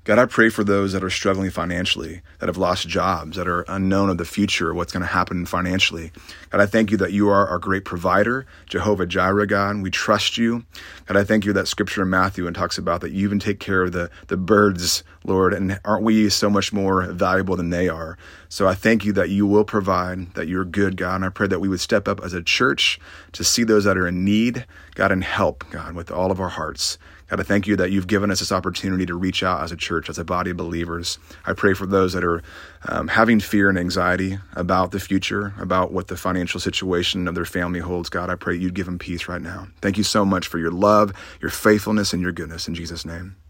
God, I pray for those that are struggling financially, that have lost jobs, that are unknown of the future, what's going to happen financially. God, I thank you that you are our great provider, Jehovah Jireh, God. We trust you. God, I thank you that scripture in Matthew and talks about that you even take care of the birds, Lord, and aren't we so much more valuable than they are? So I thank you that you will provide, that you're good, God. And I pray that we would step up as a church to see those that are in need, God, and help, God, with all of our hearts. God, I thank you that you've given us this opportunity to reach out as a church, as a body of believers. I pray for those that are having fear and anxiety about the future, about what the financial situation of their family holds. God, I pray you'd give them peace right now. Thank you so much for your love, your faithfulness, and your goodness. In Jesus' name.